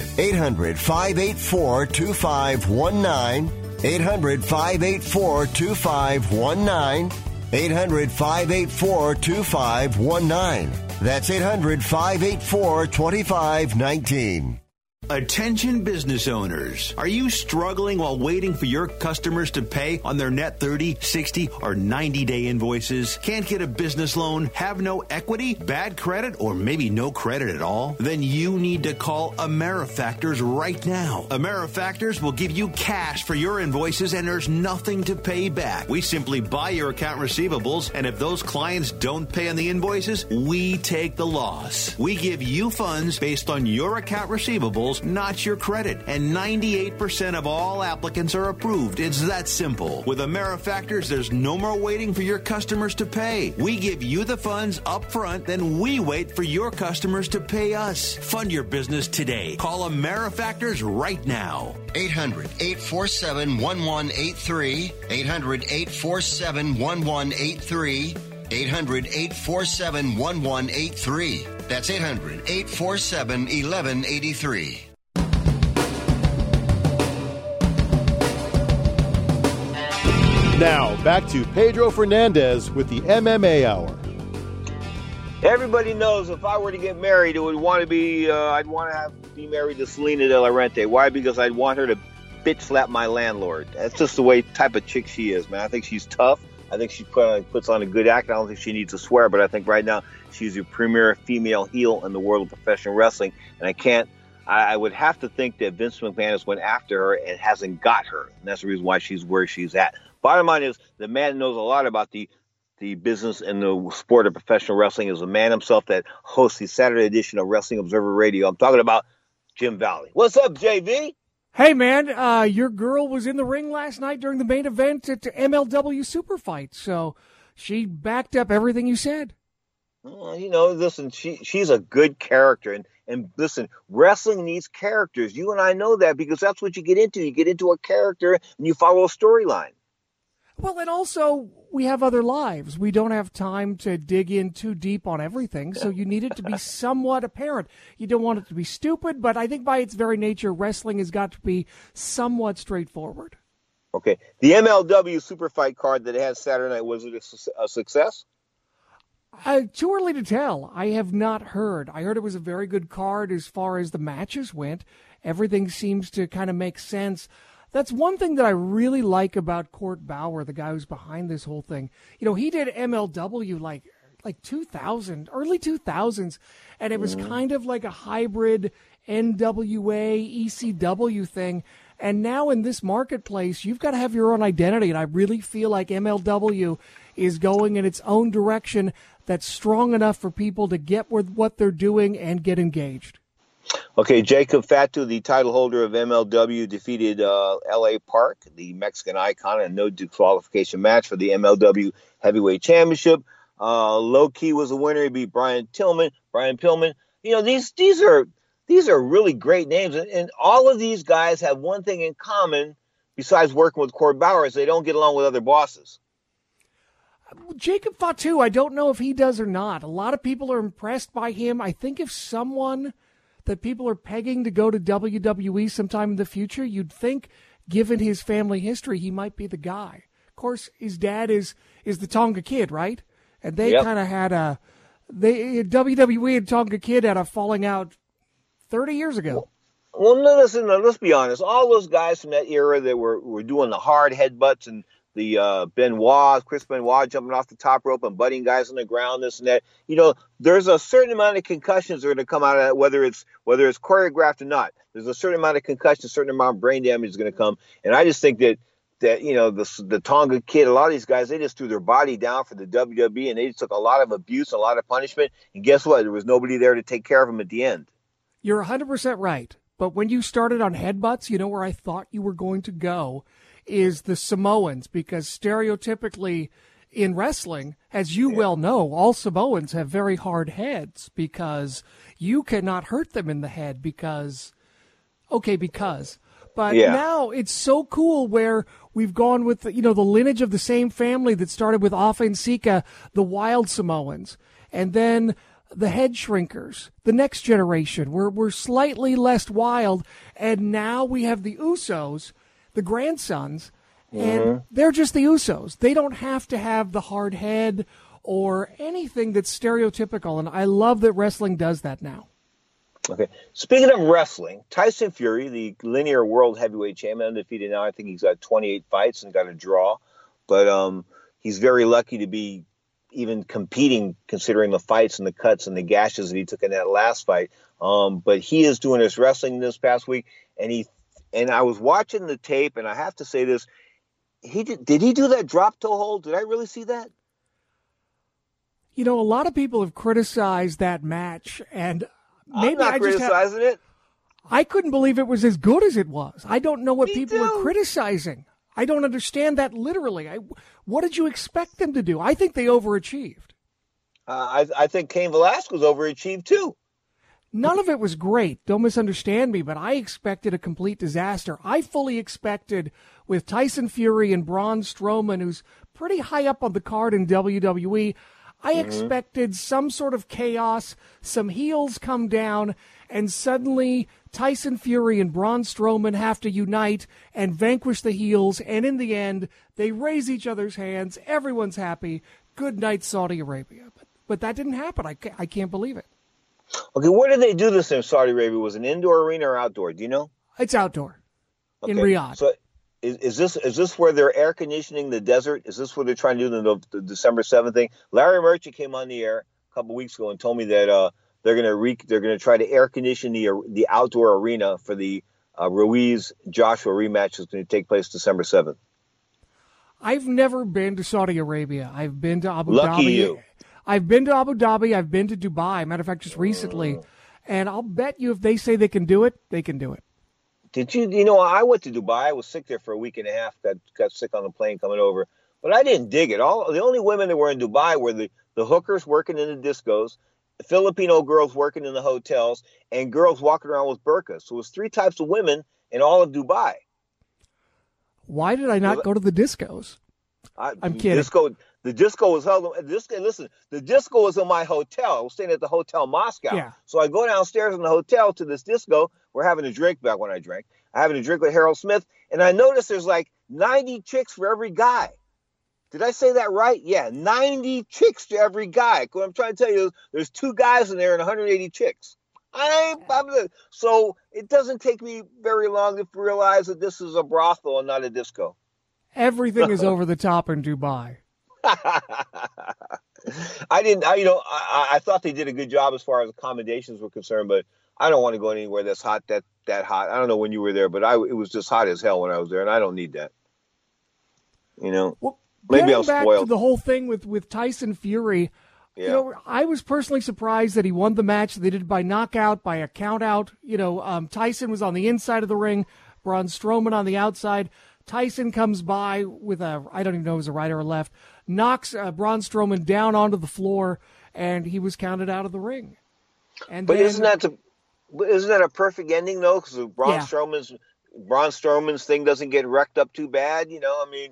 A: 800-584-2519. 800-584-2519. 800-584-2519. That's 800-584-2519.
U: Attention business owners. Are you struggling while waiting for your customers to pay on their net 30, 60, or 90-day invoices? Can't get a business loan? Have no equity? Bad credit? Or maybe no credit at all? Then you need to call AmeriFactors right now. AmeriFactors will give you cash for your invoices and there's nothing to pay back. We simply buy your account receivables, and if those clients don't pay on the invoices, we take the loss. We give you funds based on your account receivables scores, not your credit. And 98% of all applicants are approved. It's that simple. With AmeriFactors, there's no more waiting for your customers to pay. We give you the funds up front, then we wait for your customers to pay us. Fund your business today. Call AmeriFactors right now.
A: 800-847-1183. 800-847-1183. 800-847-1183. That's 800-847-1183.
O: Now, back to Pedro Fernandez with the MMA Hour.
C: Everybody knows if I were to get married, it would want to be, I'd want to be married to Selena De La Renta. Why? Because I'd want her to bitch slap my landlord. That's just the way type of chick she is, man. I think she's tough. I think she puts on a good act. I don't think she needs to swear, but I think right now she's the premier female heel in the world of professional wrestling. And I would have to think that Vince McMahon has went after her and hasn't got her. And that's the reason why she's where she's at. Bottom line is, the man knows a lot about the business and the sport of professional wrestling. Is a man himself that hosts the Saturday edition of Wrestling Observer Radio. I'm talking about Jim Valley. What's up, JV?
D: Hey, man, your girl was in the ring last night during the main event at MLW Super Fight, so she backed up everything you said.
C: Listen, she's a good character, and listen, wrestling needs characters. You and I know that because that's what you get into. You get into a character and you follow a storyline.
D: Well, and also, we have other lives. We don't have time to dig in too deep on everything, so you need it to be somewhat apparent. You don't want it to be stupid, but I think by its very nature, wrestling has got to be somewhat straightforward.
C: Okay. The MLW Super Fight card that it had Saturday night, was it a success?
D: Too early to tell. I have not heard. I heard it was a very good card as far as the matches went. Everything seems to kind of make sense. That's one thing that I really like about Court Bauer, the guy who's behind this whole thing. He did MLW like 2000, early 2000s, and it was kind of like a hybrid NWA, ECW thing. And now in this marketplace, you've got to have your own identity, and I really feel like MLW is going in its own direction that's strong enough for people to get with what they're doing and get engaged.
C: Okay, Jacob Fatu, the title holder of MLW, defeated L.A. Park, the Mexican icon, in a no disqualification match for the MLW Heavyweight Championship. Low Key was a winner. He beat Brian Pillman. These are really great names, and all of these guys have one thing in common besides working with Court Bauer, is they don't get along with other bosses.
D: Jacob Fatu, I don't know if he does or not. A lot of people are impressed by him. I think if someone that people are pegging to go to WWE sometime in the future, you'd think, given his family history, he might be the guy. Of course, his dad is the Tonga Kid, right? And they kind of had WWE and Tonga Kid had a falling out 30 years ago.
C: Well, listen, let's be honest. All those guys from that era that were doing the hard headbutts and the Chris Benoit jumping off the top rope and butting guys on the ground, this and that. There's a certain amount of concussions that are going to come out of that, whether it's choreographed or not. There's a certain amount of concussion, a certain amount of brain damage is going to come. And I just think that the Tonga Kid, a lot of these guys, they just threw their body down for the WWE, and they just took a lot of abuse, a lot of punishment. And guess what? There was nobody there to take care of them at the end.
D: You're 100% right. But when you started on headbutts, where I thought you were going to go is the Samoans, because stereotypically in wrestling, as you well know, all Samoans have very hard heads because you cannot hurt them in the head But now it's so cool where we've gone with, the lineage of the same family that started with Afa and Sika, the Wild Samoans, and then the Head Shrinkers, the next generation. We're slightly less wild, and now we have the Usos, the grandsons, and they're just the Usos. They don't have to have the hard head or anything that's stereotypical, and I love that wrestling does that now.
C: Okay. Speaking of wrestling, Tyson Fury, the linear world heavyweight champion, undefeated now. I think he's got 28 fights and got a draw, but he's very lucky to be even competing, considering the fights and the cuts and the gashes that he took in that last fight. But he is doing his wrestling this past week, and I was watching the tape, and I have to say this: did he do that drop toe hold? Did I really see that?
D: A lot of people have criticized that match, and maybe
C: I'm not criticizing it.
D: I couldn't believe it was as good as it was. I don't know what people were criticizing. I don't understand that literally. What did you expect them to do? I think they overachieved.
C: I think Cain Velasquez overachieved too.
D: None of it was great. Don't misunderstand me, but I expected a complete disaster. I fully expected with Tyson Fury and Braun Strowman, who's pretty high up on the card in WWE, I expected some sort of chaos, some heels come down, and suddenly Tyson Fury and Braun Strowman have to unite and vanquish the heels, and in the end, they raise each other's hands, everyone's happy, good night Saudi Arabia. But that didn't happen. I can't believe it.
C: Okay, where did they do this in Saudi Arabia? Was it an indoor arena or outdoor? Do you know?
D: It's outdoor in Riyadh.
C: So is this where they're air conditioning the desert? Is this what they're trying to do the December 7th thing? Larry Merchant came on the air a couple weeks ago and told me that they're going to try to air condition the outdoor arena for the Ruiz Joshua rematch that's going to take place December 7th.
D: I've never been to Saudi Arabia. I've been to Abu Dhabi.
C: Lucky you.
D: I've been to Abu Dhabi. I've been to Dubai. Matter of fact, just recently. And I'll bet you if they say they can do it, they can do it.
C: Did you? You know, I went to Dubai. I was sick there for a week and a half. Got sick on the plane coming over. But I didn't dig it. The only women that were in Dubai were the hookers working in the discos, the Filipino girls working in the hotels, and girls walking around with burqas. So it was 3 types of women in all of Dubai.
D: Why did I not go to the discos? I'm kidding.
C: The disco was held. Listen, the disco was in my hotel. I was staying at the Hotel Moscow.
D: Yeah.
C: So I go downstairs in the hotel to this disco. We're having a drink back when I drank. I'm having a drink with Harold Smith, and I noticed there's like 90 chicks for every guy. Did I say that right? Yeah, 90 chicks to every guy. What I'm trying to tell you is there's 2 guys in there and 180 chicks. So it doesn't take me very long to realize that this is a brothel and not a disco.
D: Everything is over the top in Dubai.
C: I thought they did a good job as far as accommodations were concerned, but I don't want to go anywhere that's hot, that hot. I don't know when you were there, but it was just hot as hell when I was there, and I don't need that.
D: Well,
C: maybe I'm
D: back
C: spoiled.
D: To the whole thing with Tyson Fury, I was personally surprised that he won the match. They did it by knockout, by a count out. Tyson was on the inside of the ring, Braun Strowman on the outside. Tyson comes by with I don't even know if it was a right or a left, knocks Braun Strowman down onto the floor, and he was counted out of the ring.
C: But isn't that a perfect ending though? Because Braun Strowman's thing doesn't get wrecked up too bad. He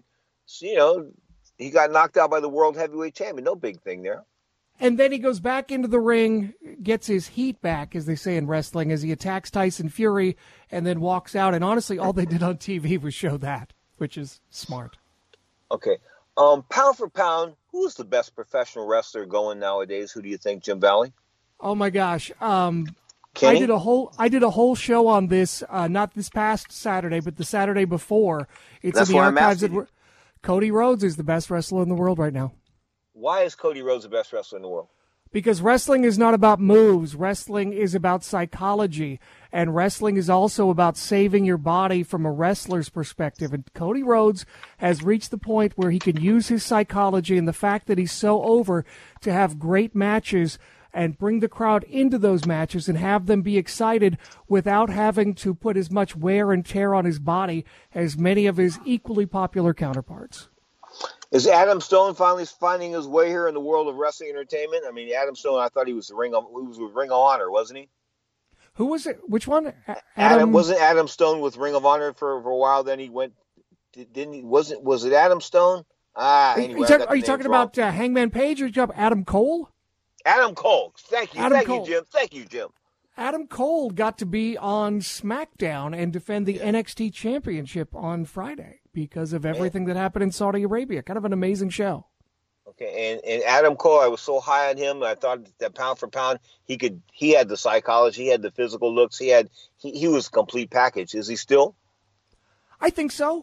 C: got knocked out by the world heavyweight champion. No big thing there.
D: And then he goes back into the ring, gets his heat back, as they say in wrestling, as he attacks Tyson Fury and then walks out. And honestly, all they did on TV was show that, which is smart.
C: Okay. Pound for pound, who's the best professional wrestler going nowadays? Who do you think, Jim Valley?
D: Oh my gosh. I did a whole show on this, not this past Saturday, but the Saturday before.
C: That's in the archives.
D: Cody Rhodes is the best wrestler in the world right now.
C: Why is Cody Rhodes the best wrestler in the world?
D: Because wrestling is not about moves. Wrestling is about psychology. And wrestling is also about saving your body from a wrestler's perspective. And Cody Rhodes has reached the point where he can use his psychology and the fact that he's so over to have great matches and bring the crowd into those matches and have them be excited without having to put as much wear and tear on his body as many of his equally popular counterparts.
C: Is Adam Stone finally finding his way here in the world of wrestling entertainment? I mean, Adam Stone, I thought he was with Ring of Honor, wasn't he?
D: Who was it? Which one?
C: Wasn't Adam Stone with Ring of Honor for a while? Then he went. Didn't he? Was it Adam Stone? Anyway,
D: are you talking about Hangman Page or are you talking about Adam Cole?
C: Adam Cole. Thank you, Jim. Thank you, Jim.
D: Adam Cole got to be on SmackDown and defend the NXT Championship on Friday because of everything that happened in Saudi Arabia. Kind of an amazing show.
C: Okay, and Adam Cole, I was so high on him. I thought that pound for pound, he had the psychology, he had the physical looks, he was a complete package. Is he still?
D: I think so.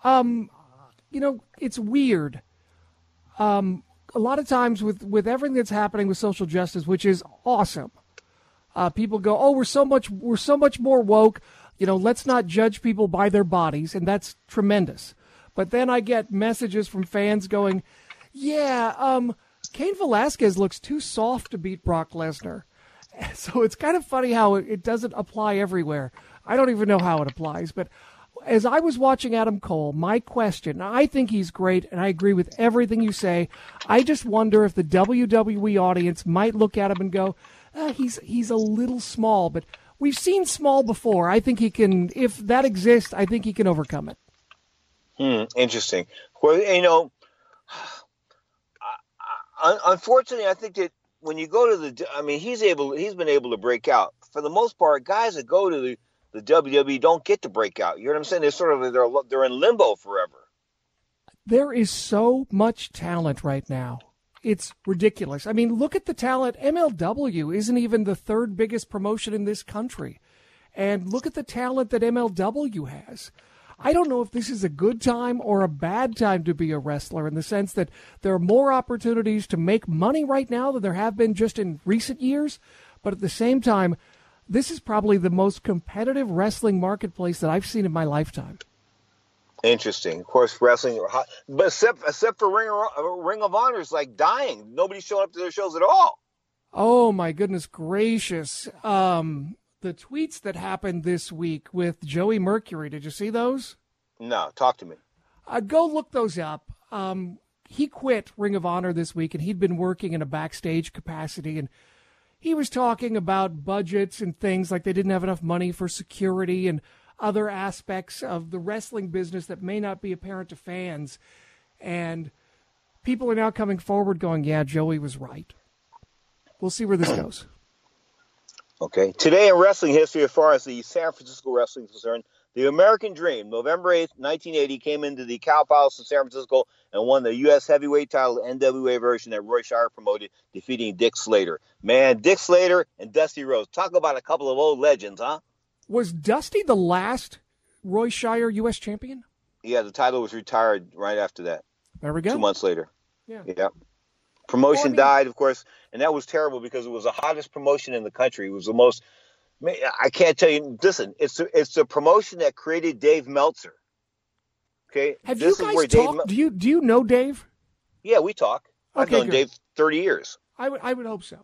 D: It's weird. A lot of times with everything that's happening with social justice, which is awesome. People go, "Oh, we're so much more woke. Let's not judge people by their bodies," and that's tremendous. But then I get messages from fans going, "Yeah, Cain Velasquez looks too soft to beat Brock Lesnar," So it's kind of funny how it doesn't apply everywhere. I don't even know how it applies. But as I was watching Adam Cole, my question, I think he's great, and I agree with everything you say. I just wonder if the WWE audience might look at him and go, he's a little small. But we've seen small before. I think he can, if that exists, I think he can overcome it.
C: Interesting. Well, unfortunately, I think that when you go to he's been able to break out. For the most part, guys that go to the WWE don't get to break out. You know what I'm saying? They're in limbo forever.
D: There is so much talent right now. It's ridiculous. I mean, look at the talent. MLW isn't even the third biggest promotion in this country. And look at the talent that MLW has. I don't know if this is a good time or a bad time to be a wrestler, in the sense that there are more opportunities to make money right now than there have been just in recent years. But at the same time, this is probably the most competitive wrestling marketplace that I've seen in my lifetime.
C: Interesting. Of course, wrestling, but except for Ring of Honor is like dying. Nobody's showing up to their shows at all.
D: Oh, my goodness gracious. The tweets that happened this week with Joey Mercury, did you see those?
C: No, talk to me.
D: Go look those up. He quit Ring of Honor this week, and he'd been working in a backstage capacity, and he was talking about budgets and things like they didn't have enough money for security and other aspects of the wrestling business that may not be apparent to fans. And people are now coming forward going, yeah, Joey was right. We'll see where this goes.
C: Okay. Today in wrestling history, as far as the San Francisco wrestling is concerned, the American Dream, November 8th, 1980, came into the Cow Palace in San Francisco and won the U.S. heavyweight title, NWA version that Roy Shire promoted, defeating Dick Slater. Man, Dick Slater and Dusty Rhodes. Talk about a couple of old legends, huh?
D: Was Dusty the last Roy Shire U.S. champion?
C: Yeah, the title was retired right after that.
D: There we go.
C: 2 months later.
D: Yeah.
C: Promotion died, of course, and that was terrible because it was the hottest promotion in the country. It was the most, I can't tell you, listen, it's the promotion that created Dave Meltzer. Okay?
D: Have you guys talked? Do you know Dave?
C: Yeah, we talk. I've known Dave 30 years.
D: I would hope so.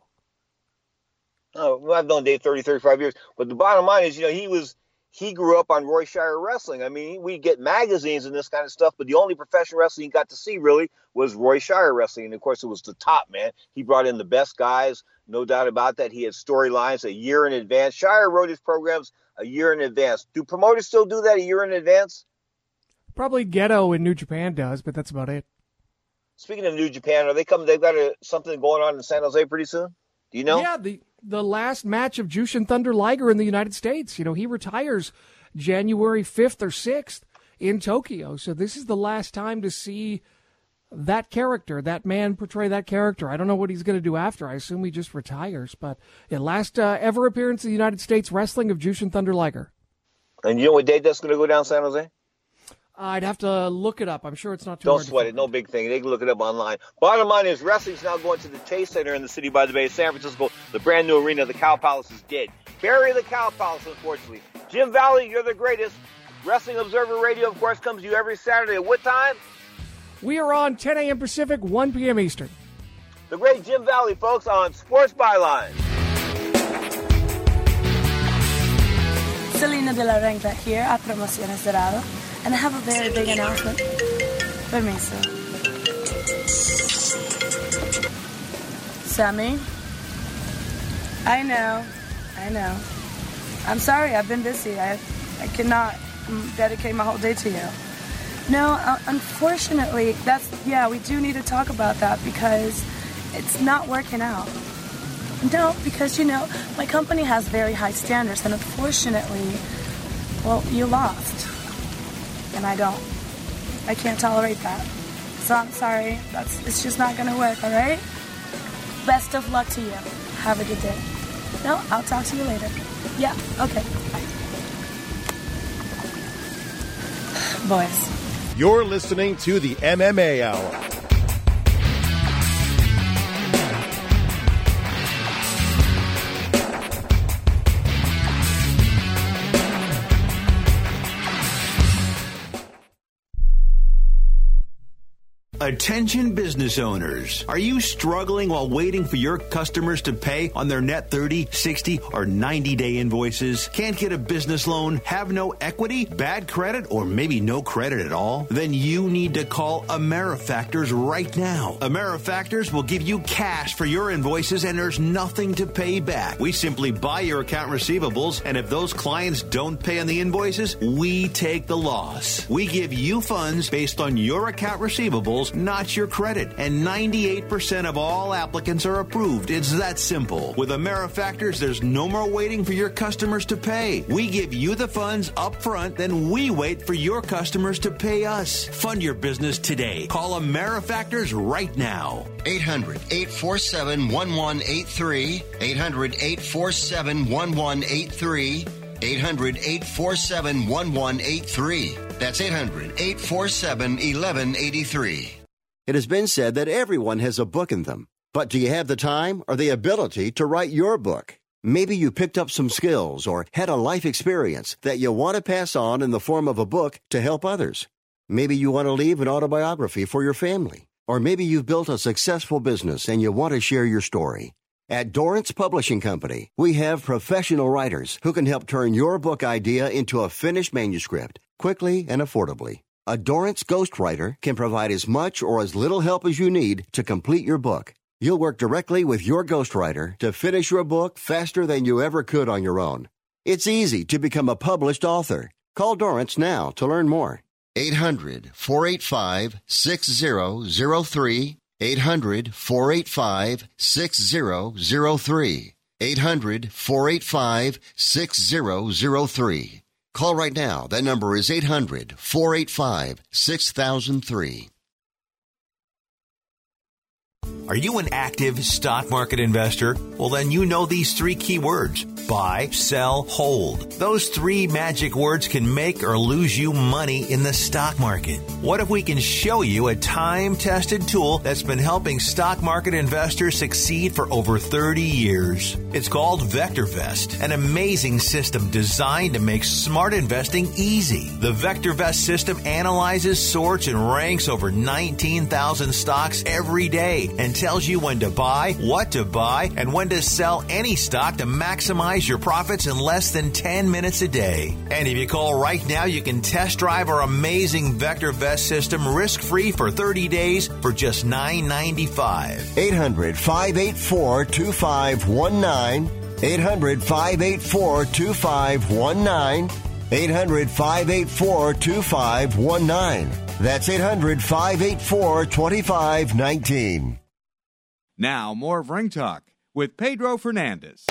C: Oh, I've known Dave 30, 35 years. But the bottom line is, he grew up on Roy Shire Wrestling. I mean, we get magazines and this kind of stuff, but the only professional wrestling he got to see really was Roy Shire Wrestling. And of course, it was the top, man. He brought in the best guys, no doubt about that. He had storylines a year in advance. Shire wrote his programs a year in advance. Do promoters still do that a year in advance?
D: Probably Ghetto in New Japan does, but that's about it.
C: Speaking of New Japan, are they coming? They've got something going on in San Jose pretty soon. Do you know?
D: Yeah, the last match of Jushin Thunder Liger in the United States. He retires January 5th or 6th in Tokyo. So this is the last time to see that character, that man portray that character. I don't know what he's going to do after. I assume he just retires. But last ever appearance in the United States wrestling of Jushin Thunder Liger.
C: And you know what date that's going to go down San Jose?
D: I'd have to look it up. I'm sure it's not too hard.
C: Don't sweat it. No big thing. They can look it up online. Bottom line is wrestling's now going to the Chase Center in the City by the Bay, San Francisco. The brand new arena, the Cow Palace, is dead. Bury the Cow Palace, unfortunately. Jim Valley, you're the greatest. Wrestling Observer Radio, of course, comes to you every Saturday. At what time?
D: We are on 10 a.m. Pacific, 1 p.m. Eastern.
C: The great Jim Valley, folks, on Sports Byline.
B: Selena de la Renta here at Promociones Dorado. And I have a very big announcement. Permiso. Sammy? I know. I'm sorry, I've been busy. I cannot dedicate my whole day to you. No, unfortunately, we do need to talk about that because it's not working out. No, because, my company has very high standards, and unfortunately, you lost. And I don't. I can't tolerate that. So I'm sorry. It's just not going to work, all right? Best of luck to you. Have a good day. No, I'll talk to you later. Yeah, okay. Bye. Boys.
O: You're listening to the MMA Hour.
U: Attention business owners. Are you struggling while waiting for your customers to pay on their net 30, 60, or 90-day invoices? Can't get a business loan? Have no equity? Bad credit? Or maybe no credit at all? Then you need to call AmeriFactors right now. AmeriFactors will give you cash for your invoices and there's nothing to pay back. We simply buy your account receivables, and if those clients don't pay on the invoices, we take the loss. We give you funds based on your account receivables, not your credit. And 98% of all applicants are approved. It's that simple. With AmeriFactors, there's no more waiting for your customers to pay. We give you the funds up front, then we wait for your customers to pay us. Fund your business today. Call AmeriFactors right now.
A: 800-847-1183. 800-847-1183. 800-847-1183. That's 800-847-1183. It has been said that everyone has a book in them. But do you have the time or the ability to write your book? Maybe you picked up some skills or had a life experience that you want to pass on in the form of a book to help others. Maybe you want to leave an autobiography for your family. Or maybe you've built a successful business and you want to share your story. At Dorrance Publishing Company, we have professional writers who can help turn your book idea into a finished manuscript quickly and affordably. A Dorrance ghostwriter can provide as much or as little help as you need to complete your book. You'll work directly with your ghostwriter to finish your book faster than you ever could on your own. It's easy to become a published author. Call Dorrance now to learn more. 800-485-6003. 800-485-6003. 800-485-6003. Call right now. That number is 800-485-6003.
U: Are you an active stock market investor? Well, then you know these three key words: buy, sell, hold. Those three magic words can make or lose you money in the stock market. What if we can show you a time-tested tool that's been helping stock market investors succeed for over 30 years? It's called VectorVest, an amazing system designed to make smart investing easy. The VectorVest system analyzes, sorts, and ranks over 19,000 stocks every day and tells you when to buy, what to buy, and when to sell any stock to maximize your profits in less than 10 minutes a day. And if you call right now, you can test drive our amazing VectorVest system risk-free for 30 days for just $9.95.
A: 800-584-2519. 800-584-2519. 800-584-2519. That's 800-584-2519.
E: Now, more of Ring Talk with Pedro Fernandez.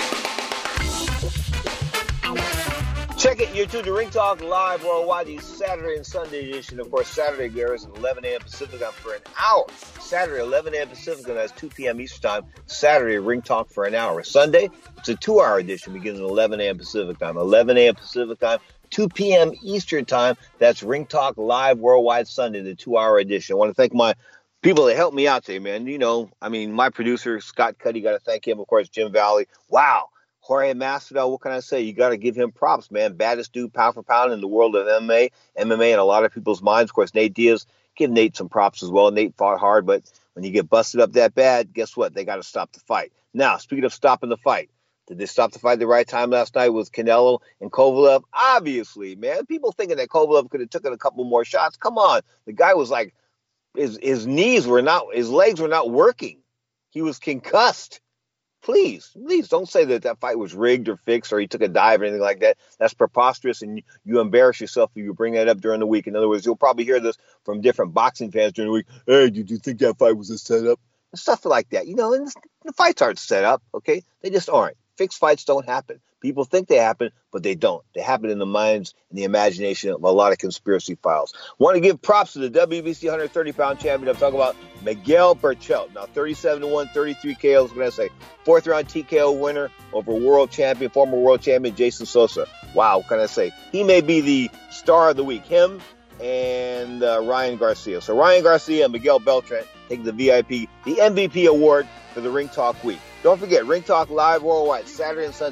C: Check it, you're tuned to Ring Talk Live Worldwide, the Saturday and Sunday edition. Of course, Saturday airs at 11 a.m. Pacific time for an hour. Saturday, 11 a.m. Pacific, and that's 2 p.m. Eastern time. Saturday, Ring Talk for an hour. Sunday, it's a 2-hour edition beginning at 11 a.m. Pacific time. 11 a.m. Pacific time, 2 p.m. Eastern time. That's Ring Talk Live Worldwide Sunday, the 2-hour edition. I want to thank my people that helped me out today, man. You know, I mean, my producer, Scott Cuddy, got to thank him. Of course, Jim Valley. Wow. Jorge Masvidal, what can I say? You got to give him props, man. Baddest dude, pound for pound in the world of MMA in a lot of people's minds. Of course, Nate Diaz, give Nate some props as well. Nate fought hard, but when you get busted up that bad, guess what? They got to stop the fight. Now, speaking of stopping the fight, did they stop the fight at the right time last night with Canelo and Kovalev? Obviously, man. People thinking that Kovalev could have taken a couple more shots. Come on. The guy was like, his legs were not working. He was concussed. Please don't say that fight was rigged or fixed or he took a dive or anything like that. That's preposterous, and you embarrass yourself if you bring that up during the week. In other words, you'll probably hear this from different boxing fans during the week. Hey, did you think that fight was a setup? And stuff like that. You know, and the fights aren't set up, okay? They just aren't. Fixed fights don't happen. People think they happen, but they don't. They happen in the minds and the imagination of a lot of conspiracy files. Want to give props to the WBC 130-pound champion. I'm talking about Miguel Berchelt. Now, 37-1, 33 KOs. What can I say? 4th-round TKO winner over former world champion Jason Sosa. Wow, what can I say? He may be the star of the week. Him and Ryan Garcia. So Ryan Garcia and Miguel Berchelt take the MVP award for the Ring Talk week. Don't forget, Ring Talk Live Worldwide, Saturday and Sunday,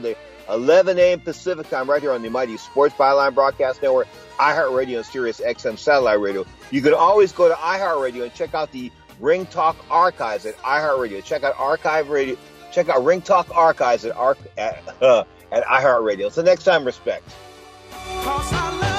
C: 11 a.m. Pacific time, right here on the mighty Sports Byline Broadcast Network, iHeartRadio, and Sirius XM Satellite Radio. You can always go to iHeartRadio and check out the Ring Talk archives at iHeartRadio. Check out Ring Talk archives at iHeartRadio. Until next time, respect.